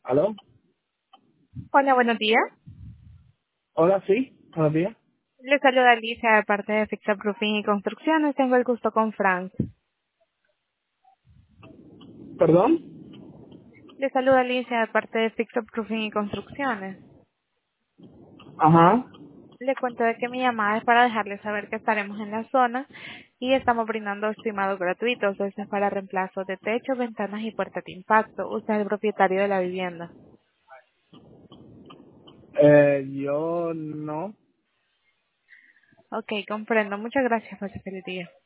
¿Aló? Hola, buenos días. Hola, sí. Buenos días. Le saluda Alicia de parte de Fixa Roofing y Construcciones. Tengo el gusto con Frank. ¿Perdón? Le saluda Alicia de parte de Fixa Roofing y Construcciones. Ajá. Le cuento de que mi llamada es para dejarle saber que estaremos en la zona y estamos brindando estimados gratuitos. Esto es para reemplazo de techo, ventanas y puertas de impacto. Usted es el propietario de la vivienda. Yo no. Ok, comprendo. Muchas gracias por su feliz día.